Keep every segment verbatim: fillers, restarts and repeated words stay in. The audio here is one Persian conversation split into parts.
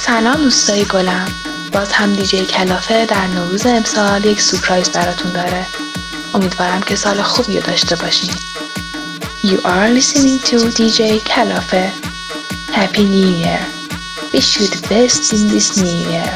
سلام دوستای گلم، باز هم دیجی کلافه در نوروز امسال یک سورپرایز براتون داره. امیدوارم که سال خوبی رو داشته باشین. You are listening to دی جی کلافه. Happy New Year. Wish you the best in this new year.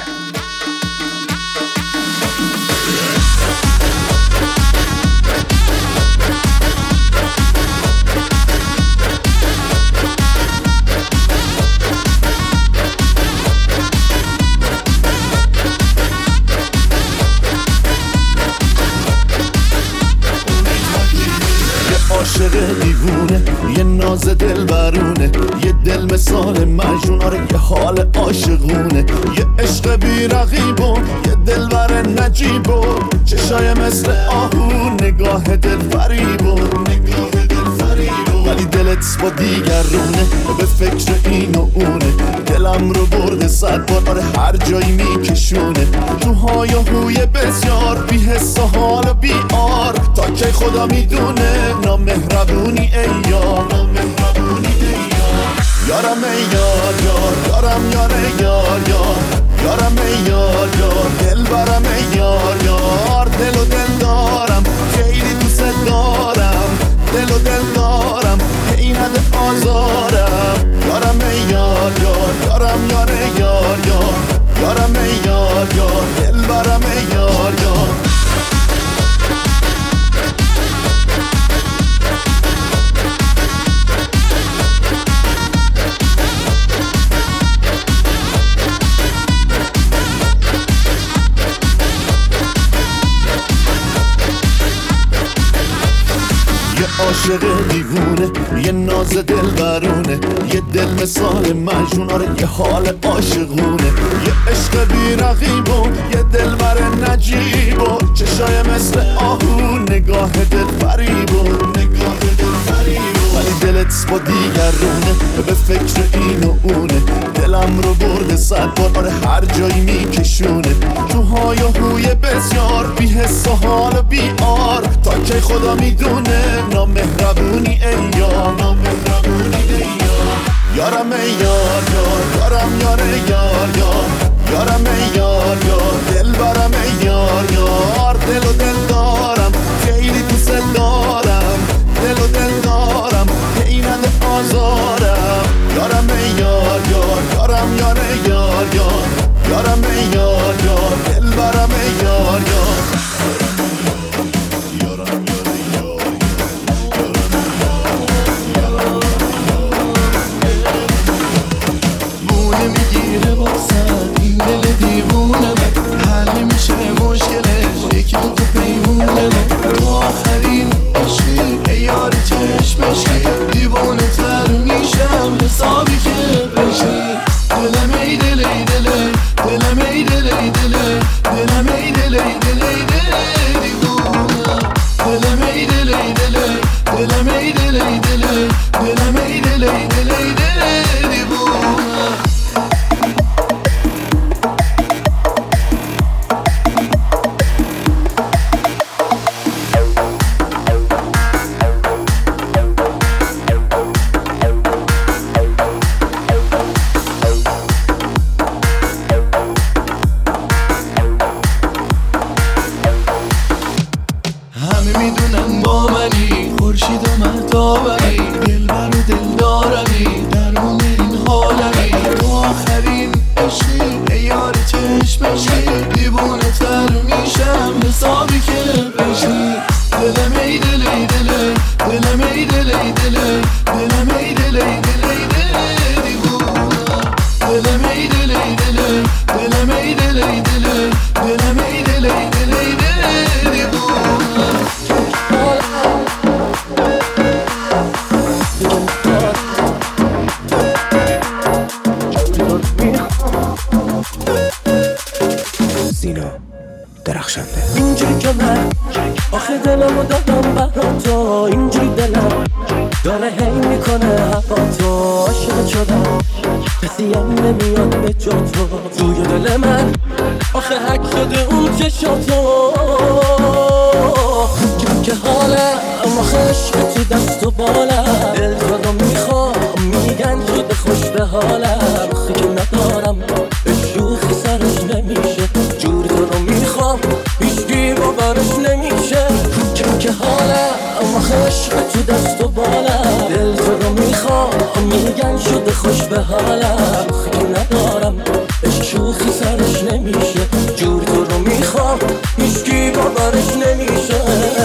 عاشق دیوونه، یه ناز دل برونه، یه دل مثال مجنون، آره یه حال عاشقونه، یه عشق بی رقیب و یه دل بر نجیب و چشای مثل آهو، نگاه دل فریب و نگاه دل فریب و ولی دلت با دیگرونه، به فکر این و اونه، دلم رو برده صد بار، آره هر جایی میکشونه، تو های و هوی بسیار، بی حس و حال و بی آر، تا که خدا میدونه نامهربونی ای یار، نامهربونی ای یار، یارم ای یار یار، یارم یار ای یار یار، یارم ای یار یار، دل برم ای یار یار، دل و دل دارم، خیلی دوست دارم، دل و دل دارم، این حد آزارم، یارم ای یار یار، یارم یار ای یار یار، یارم ای یار یار، دل برم ای یار یار. عاشق دیوونه، یه ناز دل برونه، یه دل مثال مجنون، آره یه حال عاشقونه، یه عشق بی رقیب و یه دل بر نجیب و چشای مثل آهو، نگاه دل فریب و نگاه دل فریب و ولی دلت با دیگرونه، به فکر این و اونه، دلم رو برده صد بار، آره هر جایی میکشونه، تو های و هوی بسیار، بی حس و حال و بی آر، تا که خدا میدونه نامهربونی ای یار، نامهربونی ای یار، یارم ای یار یار، یارم یار ای یار یار، یارم ای یار یار، دل برم ای یار یار، دل و دل دارم، خیلی دوست دارم، دل و دل دارم، این حد آزارم، یارم ای یار یار، یارم یار ای یار یار، یارم ای یار یار، دل برم ای یار یار. اینجوری که من آخه دلمو دادم برا تو، اینجوری دلم داره هی میکنه هوا تو، عاشق شدم کسی هم نمیاد به جا تو، توی دل من آخه حک شده اون چشاتو، که حالم آخه عشق تو دست و بالم، دل جادو میخوام میگن شده خوش به حالم، آخه که ندارم میگن شده خوش به حالم، خیلی ندارم عشق شوخی سرش نمیشه، جور تو رو میخوام هیچکی باورش نمیشه.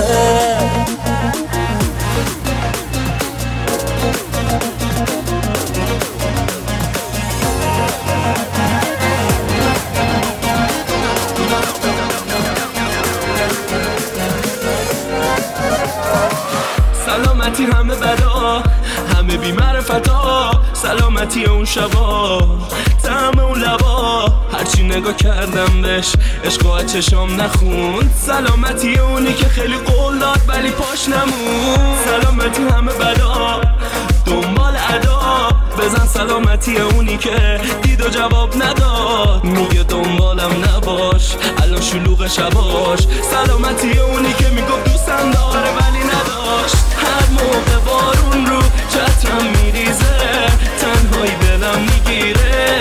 سلامتی همه بدا، همه بی معرفتا، سلامتی اون شبا، طعم اون لبا، هرچی نگاه کردم بهش عشق چشام نخوند. سلامتی اونی که خیلی قول داد ولی پاش نمون. سلامتی همه بدا، دنبال ادا، بزن سلامتی اونی که دید و جواب نداد، میگه دنبالم نباش الان شلوغ شباش. سلامتی اونی که میگفت دوستم داره ولی نداشت، هر موقع بارون رو چترم میریزه، تنهایی دلم میگیره،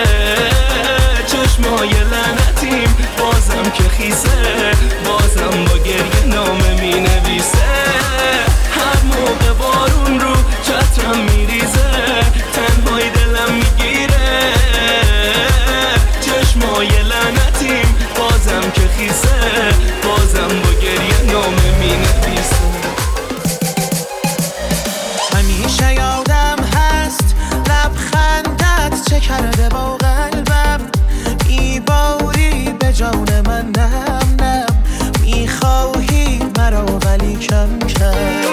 چشمای لعنتیم بازم که خیسه، بازم با گریه نامه مینویسه. هر موقع بارون رو چترم میریزه، تنهایی دلم میگیره، چشمای لعنتیم بازم که خیسه، بازم با گریه نامه مینویسه. همیشه یادم هست لبخندت چه کرده با قلبم، میباری به جان من نم نم، میخواهی مرا ولی کم کم،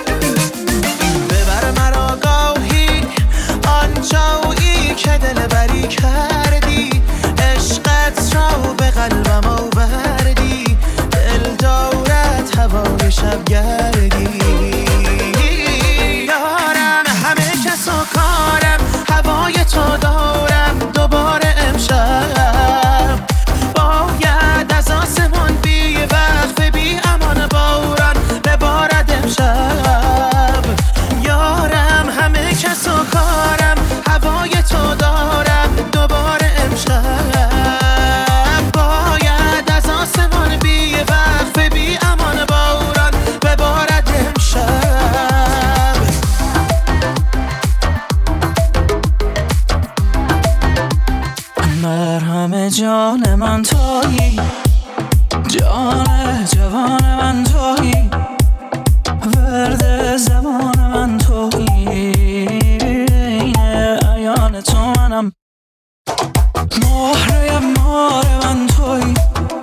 ببر مرا گاهی آنجایی که دل بری کردی، عشقت را به قلبم آوردی، دل دارد هوای شب گردی. یارم همه کس و کارم، هوای تو دارم دوباره امشب، باید از آسمان بی وقت بی امان باران ببارد امشب. یارم همه کس و کارم، هوای تو دارم دوباره امشب، باید از آسمان بی وقت بی امان باران ببارد امشب. مرهم جان من تویی، جان جوان من تویی، ورد زمان من تویی، این عیان تو منم، مهره مار من تویی،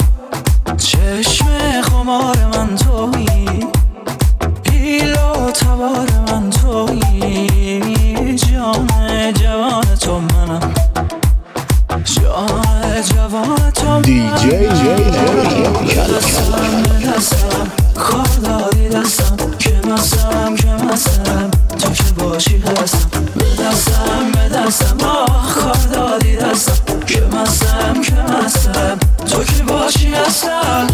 چشم خمار من تویی، پیل و تبار من تویی، جان جوان تو منم، جان جوان تو منم. دی جی دستم به دستم کار دادی دستم، که مستم که مستم تو که باشی هستم، به دستم به دستم آه کار دادی دستم، که مستم که مستم تو که باشی هستم.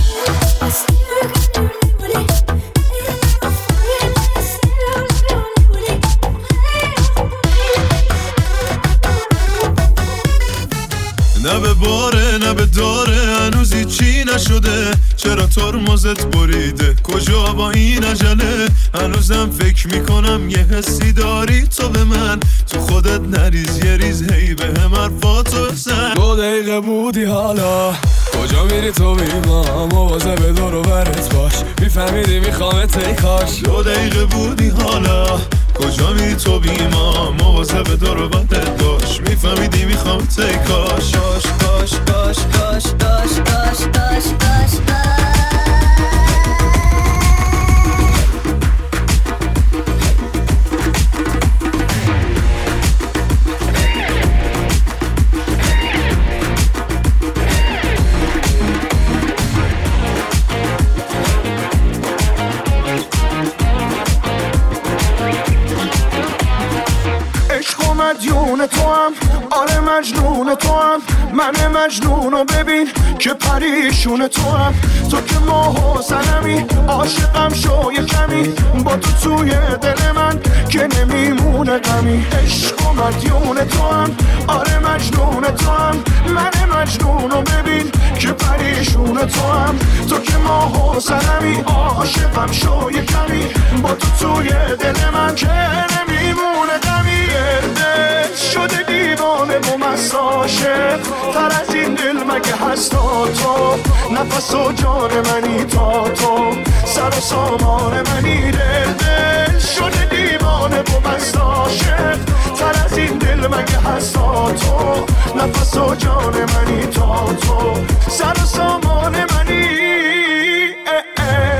نه به باره نه به داره هنوز هیچی نشده، چرا ترمزت بریده کجا با این عجله، هنوزم فکر میکنم یه حسی داری تو به من، تو خودت نریز یه ریز هی به هم حرفاتو بزن. دو دقیقه بودی حالا کجا میری تو بیما، مواظب به دور و برت باش، میفهمیدی میخوامت ای کاش. دو دقیقه بودی حالا کجا میری تو بیما، مواظب به دور و برت باش، میفهمیدی میخوامت ای کاش. کاش کاش کاش کاش کاش کاش کاش کاش مدیون تو هم، آره مجنون تو هم، من مجنونو ببین که پریشون تو هم، تو که ماه و سنمی عاشقم شو یه کمی، با تو توی دل من که نمیمونه غمی. عشق و مدیون تو هم، آره مجنون تو هم، من مجنونو ببین که پریشون تو هم، تو که ماه و سنمی عاشقم شو یه کمی، با تو توی دل من که نمیمونه غمی. تر از این دل مگه هست تا تو نفس و جان منی تا تو سر و سامان منی دل دل شده دیوانه و مست عاشق تر از این دل مگه هست تا تو نفس و جان منی تا تو سر و سامان منی اه اه.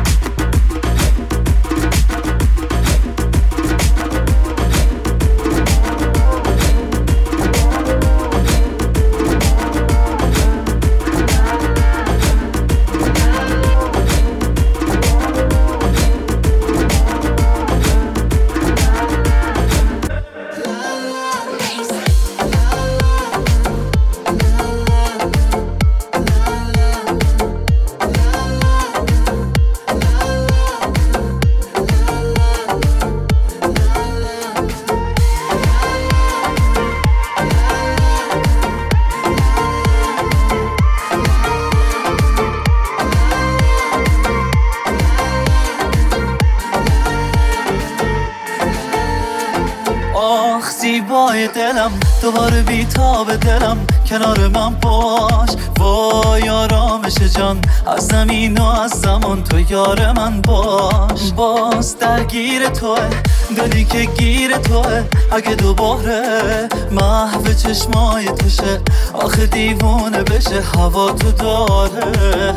زیبای دلم دوباره بیتاب دلم کنار من باش وای آرامش جان از زمین و از زمان تو یار من باش باز درگیر توه دلی که گیر توه اگه دوباره محو چشمای توشه آخه دیوونه بشه هوا تو داره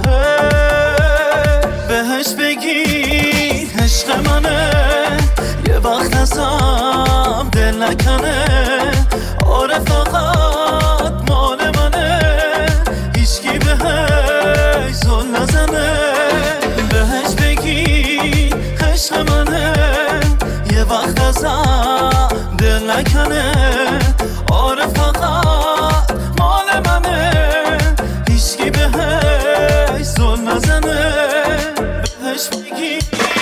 بهش بگی عشق منه یه وقت ازم دل نکنه آره فقط مال منه هیچکی بهش زل نزنه بهش بگی عشق منه یه وقت ازم دل نکنه آره فقط مال منه هیچکی بهش زل نزنه بهش بگی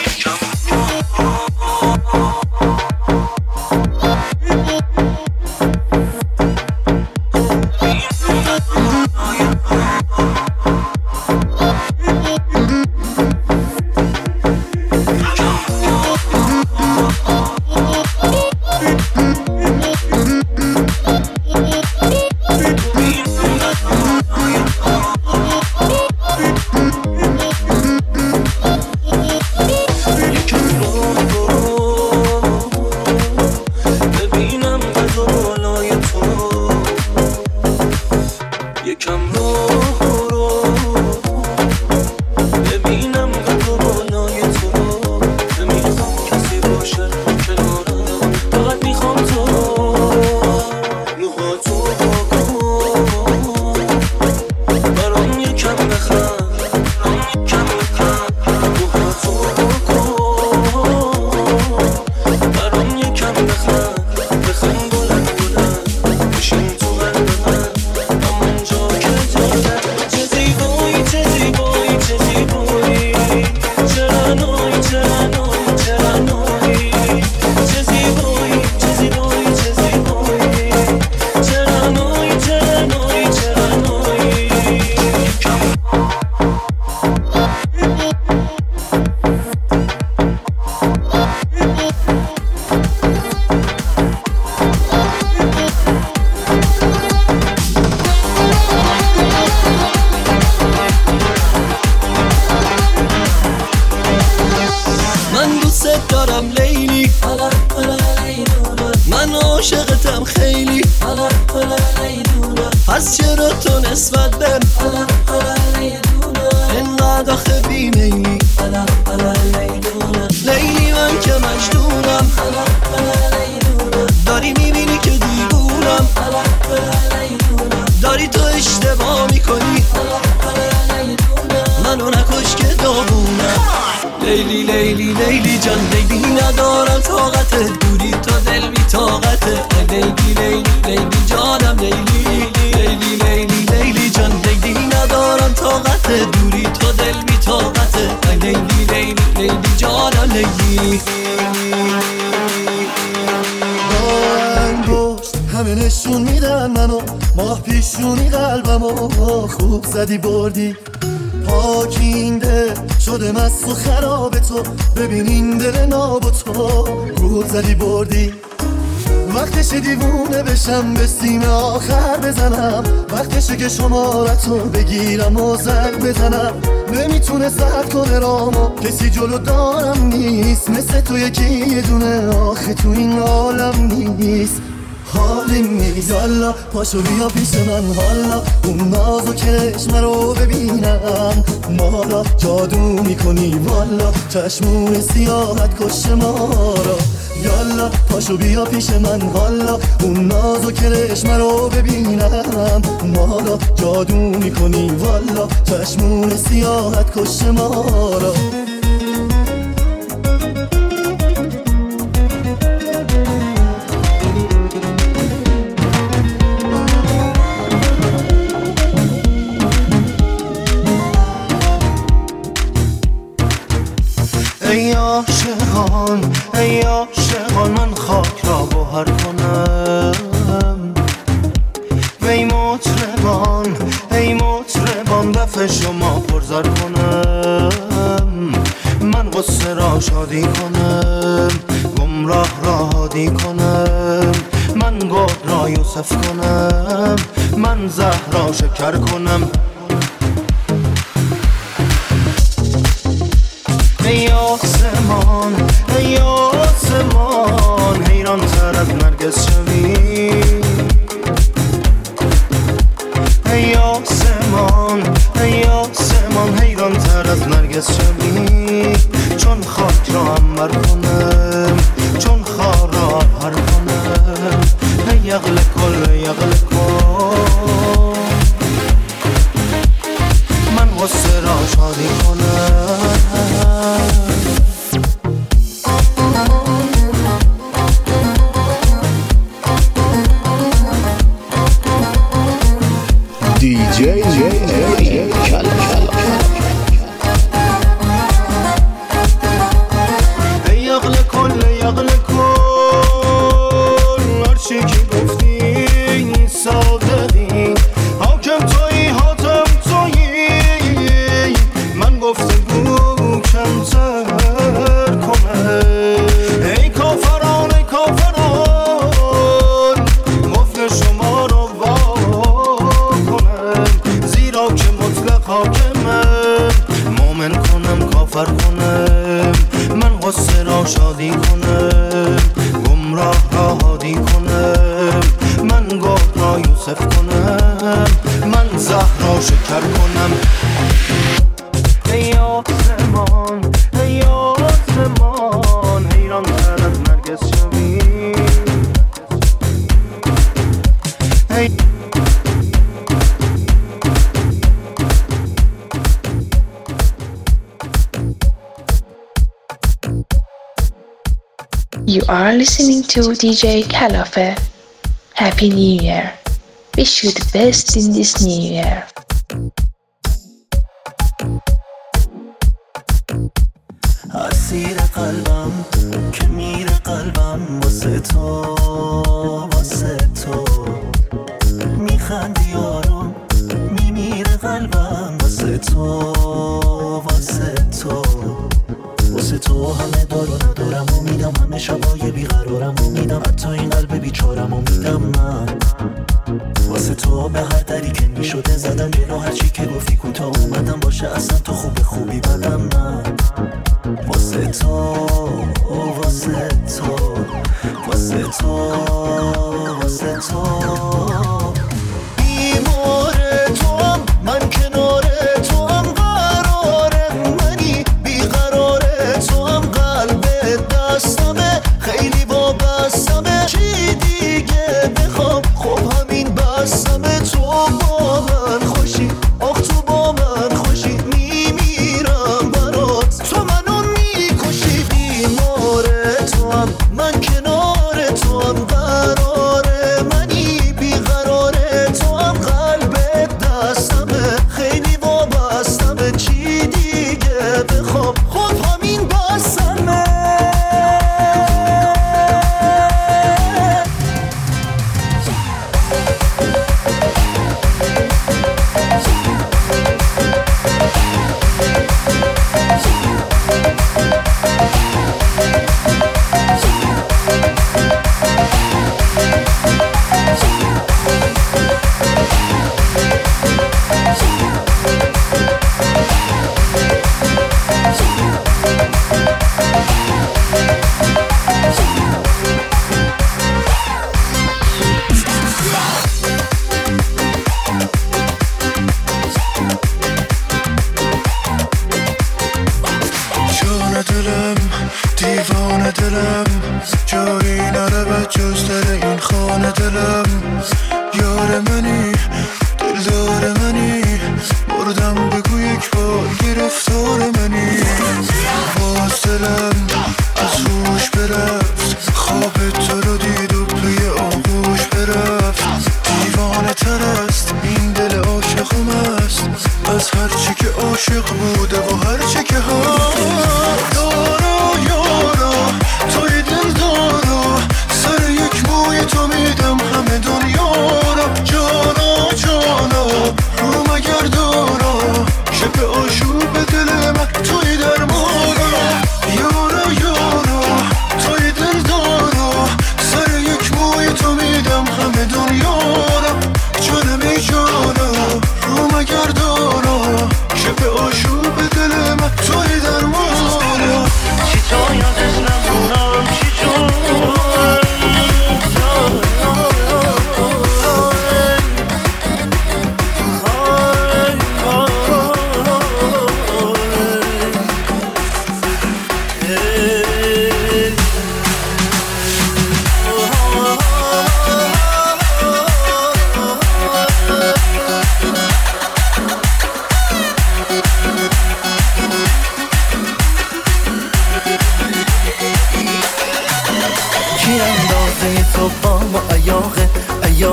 پس چرا تو نسبت بهم اینقدر آخه بیمیلی لیلی من که مجنونم داری میبینی که دیوونم داری تو اشتباه میکنی منو نکش که داغونم لیلی لیلی لیلی جان لیلی ندارم طاقته دوری تو دل بی طاقته لیلی لیلی لیلی جانم لیلی لیلی لیلی لیلی جان لیلی ندارم طاقته دوری تو دل بی طاقته لیلی لیلی لیلی جانم لیلی همه نشون میدن منو ماه پیشونی قلبمو خوب زدی بردی پاکینده شده مست و خراب تو ببین این دل ناب تو خوب زدی بردی وقتشه دیوونه بشم به سینه آخر بزنم، وقتشه که شمارتو بگیرم و زنگ بزنم. نمیتونه سرد کنه رامو، کسی جلو دارم نیست مثل تو یکی یه دونه آخه تو این عالم نیست. حالی نیست حالا پاشو بیا پیش من، حالا اون ناز و چشم رو ببینم. مالا جادو میکنی والا، چشمون سیاحت کش ما را. یالا پاشو بیا پیش من، حالا اون ناز و کرشم رو ببینم. مالا جادو میکنی والا، چشمون سیاحت کش ما را. ای عاشقان ای عاشقان من خاک را گوهر کنم. ای مطربان ای مطربان دف شما پرزر کنم. من غصه را شادی کنم، گمراه را هادی کنم. من گل را یوسف کنم، من زهر را شکر کنم. ای آسمان ای آسمان حیران تر از نرگس شوی. ای آسمان ای آسمان حیران تر از نرگس شوی. چون خاک را عنبر کنم، چون خار را پر کنم. ای اغل کل ای اغل کل من غصه را شادی کنم. دیجی کلا ای عقل کل ای عقل کل هرچی که گفتی صادقی. حاکم تویی حاتم تویی، من گفته بود کمتر کنه. ای کافران ای کافران قفل شما رو وا کنم. زیرا که مطلق حاکمه، مومن کنم کافر کنم. من غصه را شادی کنم، گمراه را هادی کنم. من گل را یوسف کنم، من زهر را شکر کنم. ای آسمان ای آسمان حیران تر از نرگس شوی. ای You are listening to D J Kalafe. Happy New Year. Wish you the best in this new year. اسیر قلبم که میره قلبم واسه تو واسه تو. میخندی آروم میمیره قلبم واسه تو واسه تو. واسه تو همه دارو ندارم و میدم، همه شبای بیقرارم و میدم، حتی این قلب بیچارم و میدم. من واسه تو به هر دری که میشده زدم جلو، هرچی که گفتی کوتاه اومدم. باشه اصلا تو خوب خوبی بدم. من واسه تو واسه تو واسه تو واسه تو بیمار توام، من کنار توام، قرار منی بیقرار توام. قلب دستمه خیلی وابستمه، چی دیگه بخوام خب همین بستمه. تو با من خوشی آخ تو با من خوشی، میمیرم برات تو منو میکشی. بیمار توام، من کنار توام، قرار منی بیقرار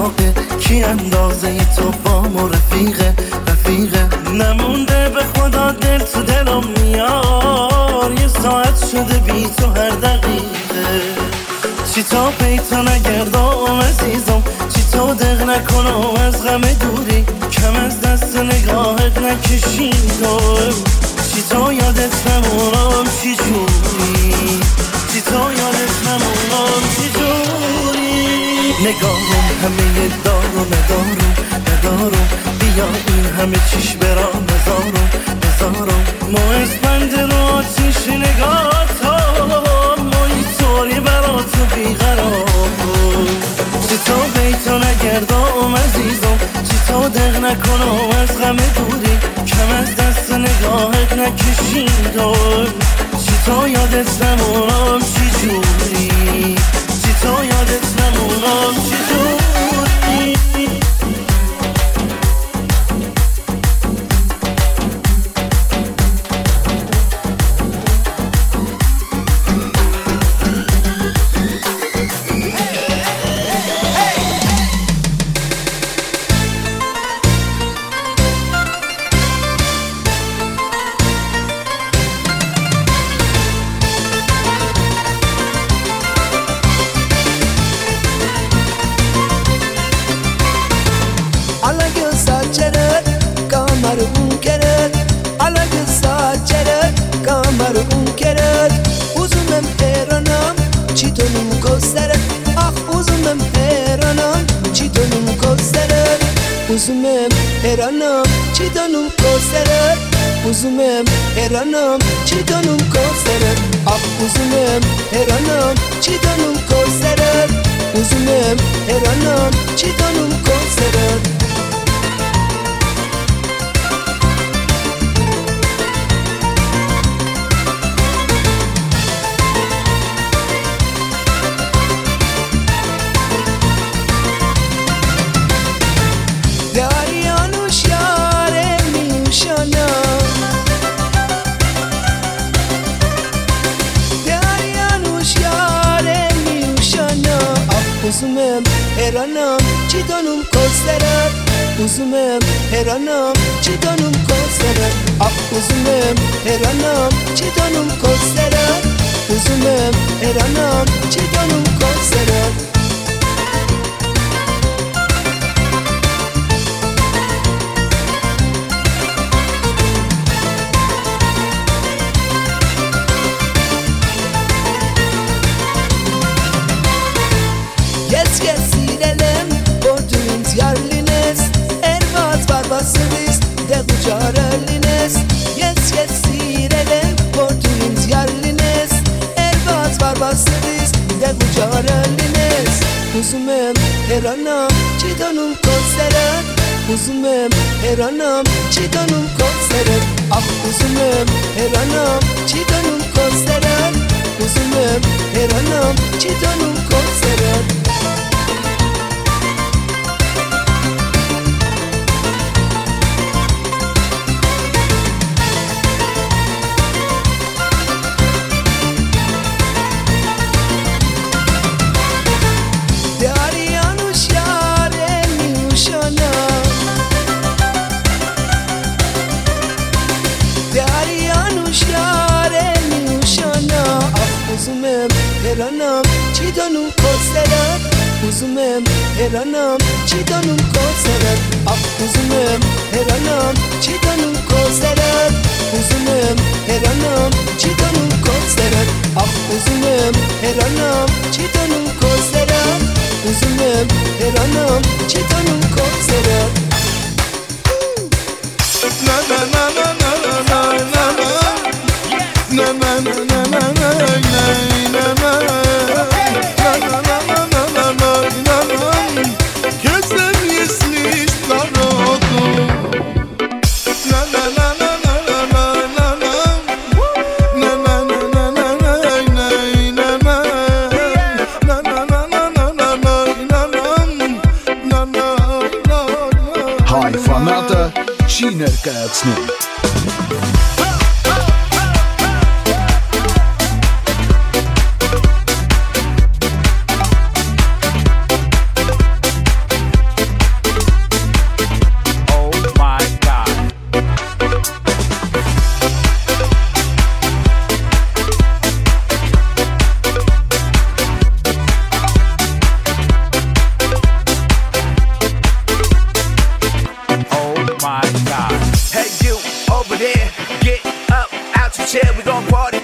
فراقه کی اندازه تو با ما رفیقه رفیقه نمونده به خدا دل تو دلم میار یه ساعت شده بی تو هر دقیقه چی تا پیتا نگردم عزیزم چی تا دق نکنم از غم دوری کم از دست نگاهت نکشیدم چی تا یادت نمونم چی جوری چی تا یادت نمونم چی جوری نگاهم همه دارو ندارو ندارو بیا این همه چیش برا نزارو نزارو ما اسپند رو آتیش نگاه تا ما اینطوری برا تو بیقرار چی تا بیتا نگردم عزیزم چی تا دق نکنم از غم دوری کم از دست نگاهت نکشیدم چی تا یادت نمونم چی جوری چی تا یادت نمونم چی جوری Uzumem eranam çidanum koserer Uzumem eranam çidanum koserer Ah uzumem eranam çidanum koserer Uzumem eranam çidanum koserer Uzumem eranam çidanum koserer Uzumem eranam çidanum koserer Ah uzumem eranam çidanum koserer Uzumem eranam çidanum koserer Basırız de ucaralines Yes yes sirelen Portuğumuz yarlines Erbaz var basırız de ucaralines Uzumem eranam çidanum koserer Uzumem eranam çidanum koserer Ah uzumem eranam çidanum koserer Uzumem eranam çidanum koserer eranam çidanum koserer Uzumem eranam çidanum koserer Ah uzumem eranam çidanum koserer Uzumem eranam çidanum koserer Ah uzumem eranam çidanum koserer Uzumem eranam çidanum koserer Na na na na na na na na na na na na Čínerkácni.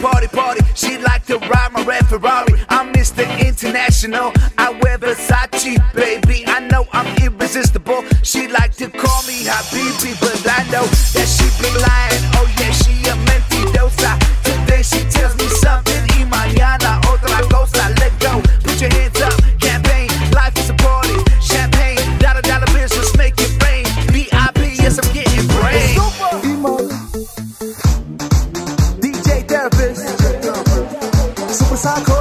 party, party. She like to ride my red Ferrari. I'm Mister International. I wear Versace, baby. I know I'm irresistible. She like to call me Habibi, but I know that she be lying. Oh yeah, she a mentirosa. Today she tells me something, y mañana otra cosa. Let go, put your hands up. Campaign, life is a party. Champagne, dollar dollar bills, just make it rain. V I P, yes I'm getting brain. D J Therapist, Super Psycho.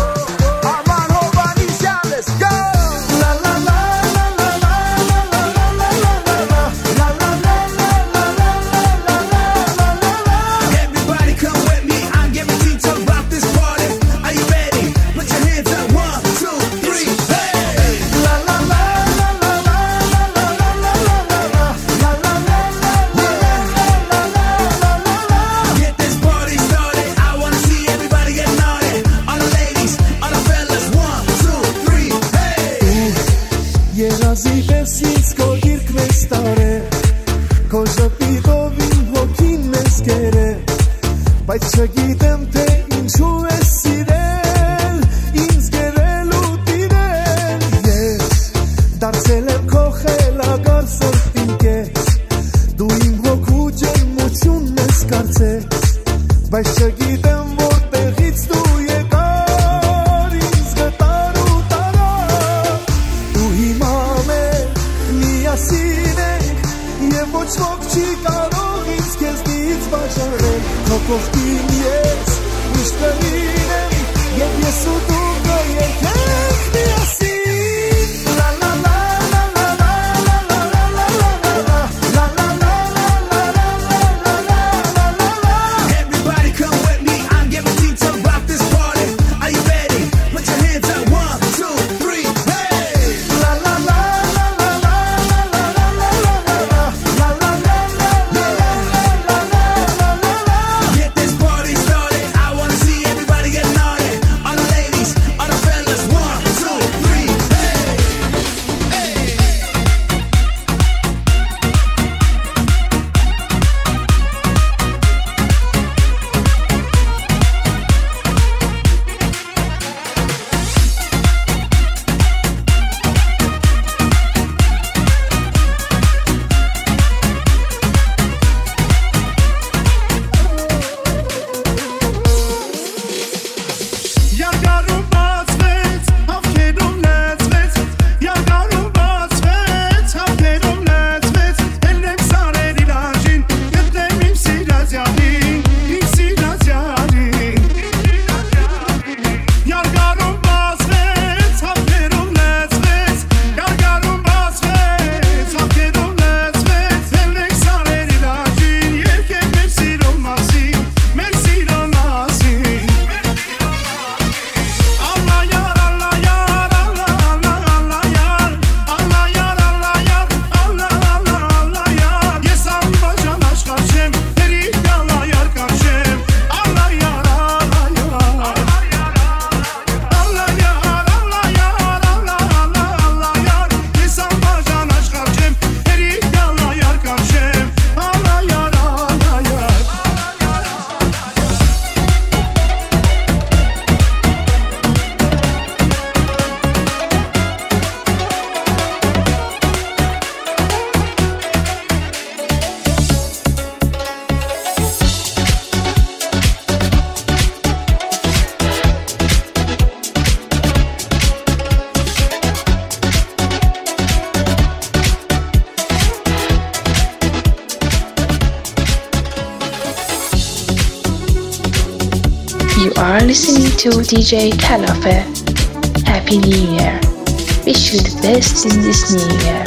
Բայց չգիտեմ թե ինչու է սիրել, ինձ գերել ու տիրել, ես դարձել եմ քո խելագար սրտին կես, դու իմ հոգու ջերմությունն ես կարծել, բայց չգիտեմ որտեղից դու եկար, ինձ գտար ու տարար, դու հիմա մեր միասին ենք, և ոչ ոք չի կարող ինձ քեզնից բաժանել, քո կողքին ես միշտ կլինեմ, և ես ու դու կերկենք միասին, լա լա լա լա լա լա լա լա լա լա լա լա լա. Everybody come with me, I'm guaranteed to rock this party. Are you ready? Put your hands up, one, two, three, hey! La la la la la la la la la la la la la la la la la. Get this party started. I wanna see everybody get naughty. All the ladies, all the fellas, one, two, three, hey! Yagarum basvet, hafkerum lezvet. Yagarum basvet, hafkerum lezvet. Elem sarer ilacin, yetlem im siraz yarin, im siraz yarin. Yagarum basvet, hafkerum lezvet. Yagarum basvet, hafkerum lezvet. Elem sarer ilacin, yetlem im sirom masin, men sirom masin. Allah yar, Allah yar, Allah Allah Allah yar, Allah yar, Allah yar, Allah Allah Allah yar. Yes almayacağım aşk karşım, derik Allah yar karşım. Allah yar, Allah yar, Allah yar, Allah yar, Allah Allah Allah yar. Yes almayacağım aşk karşım, derik Allah yar karşım. Allah yar, Allah yar. You are listening to D J Kalafe. Happy New Year. Wish you the best in this new year.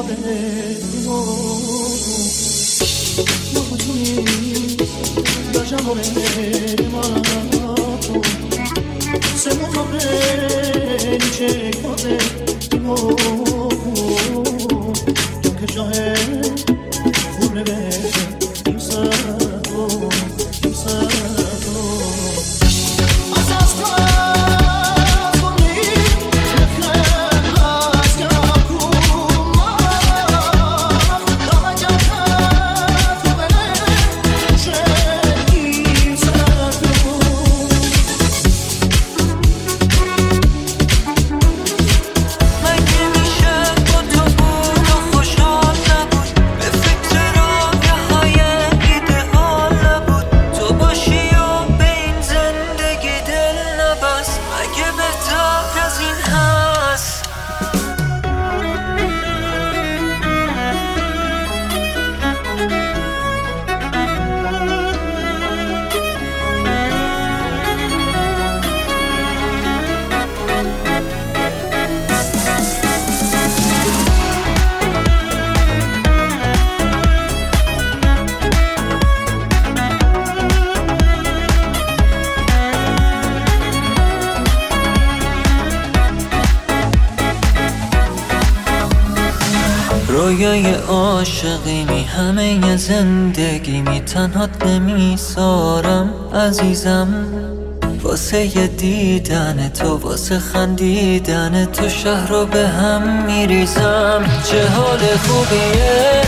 Don't رویای عاشقی می همه زندگی می تنهات نمیذارم عزیزم واسه یه دیدن تو واسه خندیدن تو شهر رو به هم میریزم چه حال خوبیه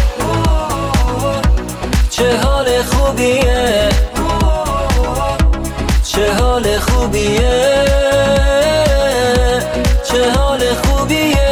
چه حال خوبیه چه حال خوبیه چه حال خوبیه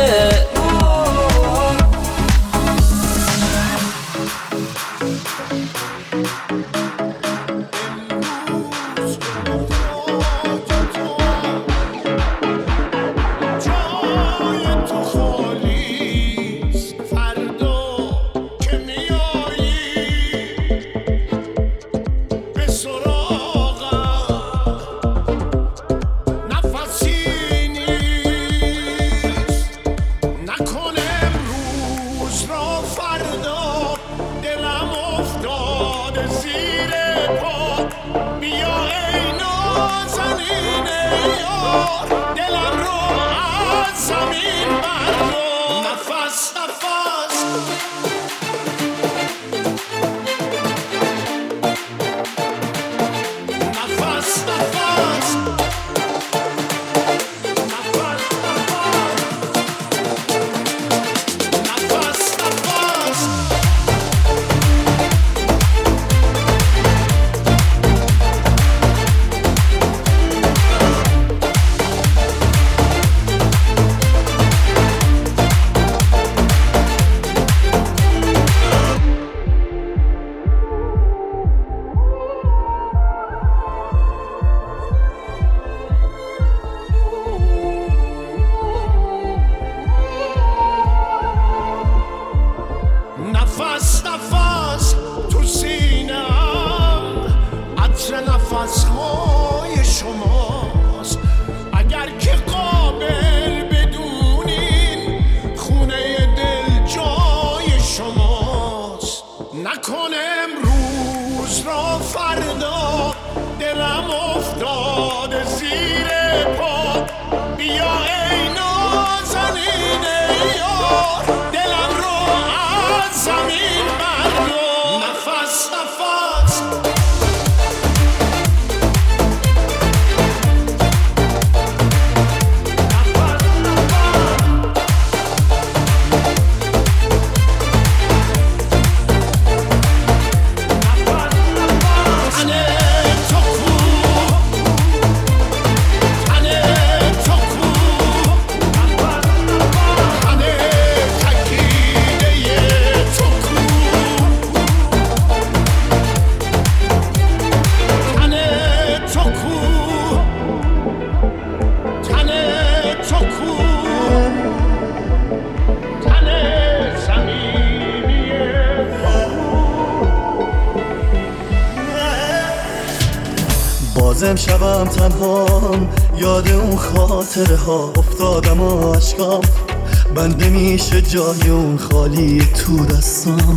بازم شبم تنهام یاد اون خاطره ها افتادم و عشقام بند نمیشه جای اون خالی تو دستام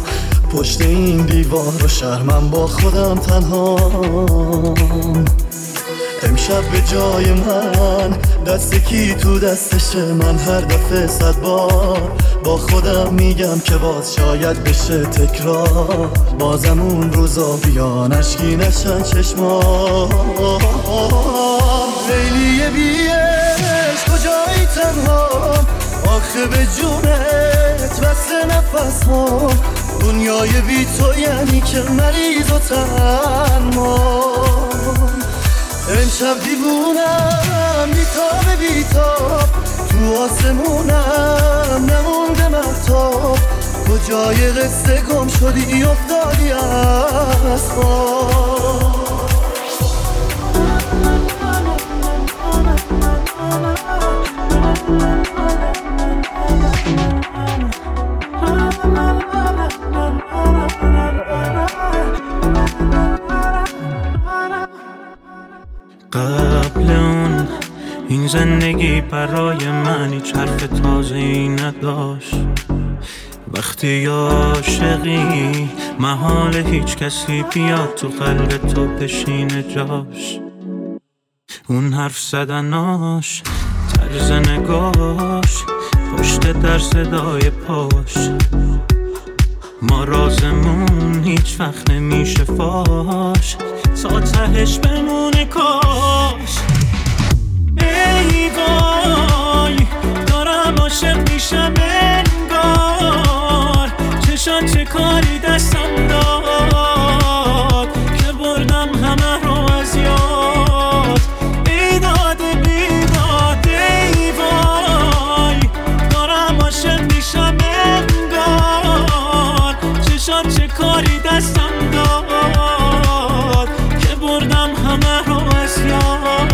پشت این دیوار و شرمم با خودم تنها. امشب به جای من دست کی تو دستشه، من هر دفعه صد بار با خودم میگم که باز شاید بشه تکرار، بازم اون روزا بیان اشکی نشن چشما. لیلی بیش کجایی تنها، آخه به جونت بسته نفس ها، دنیای بی تو یعنی که مریض و تنها. امشب دیوونم بیتاب بیتاب، تو آسمونم نمونده مهتاب، کجای قصه گم شدی افتادی از خواب. قبل اون این زندگی برای من هیچ حرف تازه‌ای نداشت. وقتی عاشقی محال هیچ کسی بیاد تو قلب تو بشینه جاش. اون حرف زدناش، طرز نگاش، پشت در صدای پاش، ما رازمون هیچ وقت نمیشه فاش، تا تهش بمونه کاش. ای وای دارم عاشق میشم انگار، چشان چه کاری دستم داد که بردم همه رو از یاد. بیداد بیداد ای وای دارم عاشق میشم انگار، چشان چه کاری دستم داد که بردم همه رو از یاد.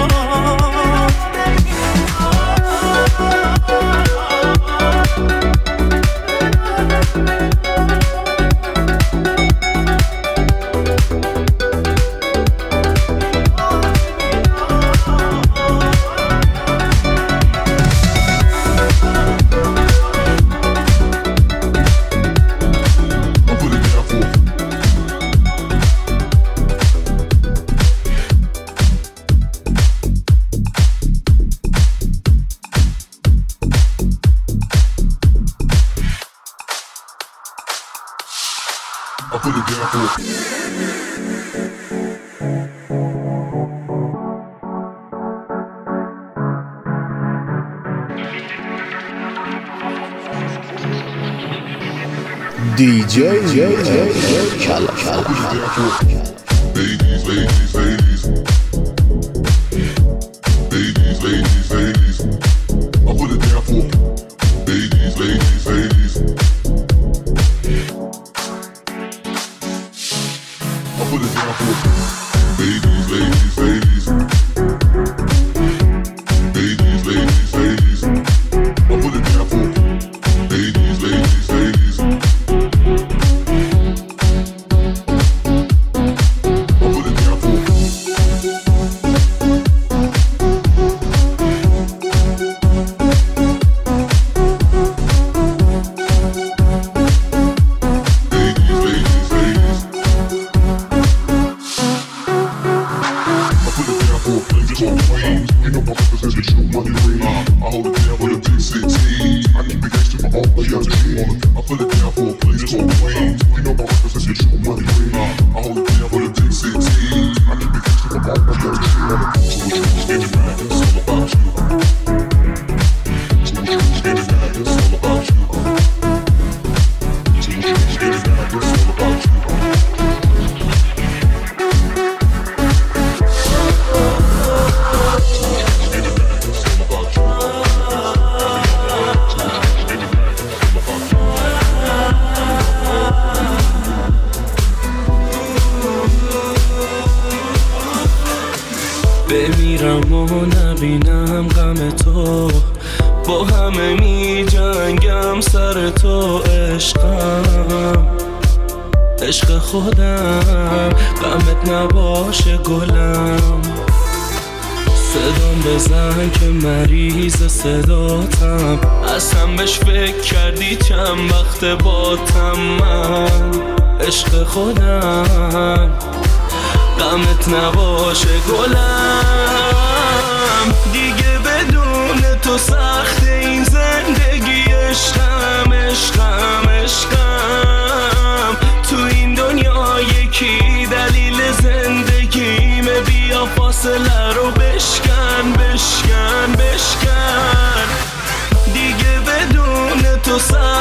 دی جی کلا کلا. Ladies, ladies, ladies. Ladies, ladies, ladies. I'll put it down for ladies, ladies, ladies. I'll put it down for ladies, ladies, ladies. Ladies, ladies, ladies. I'll put it down for ladies, ladies, ladies. بمیرم و نبینم غم تو، با همه می جنگم سر تو. عشقم عشق خودم، غمت نباشه گلم. صدام بزن که مریض صداتم، اصلا بهش فکر کردی چند وقت باتم من عشق خودم، غمت نباشه گلم، دیگه بدون تو سخت این زندگی، عشقم عشقم عشقم، تو این دنیا یکی دلیل زندگیمه، بیا فاصله رو بشکن بشکن بشکن، دیگه بدون تو سخت